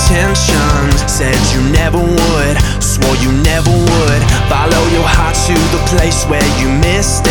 intentions. Said you never would, swore you never would. Follow your heart to the place where you missed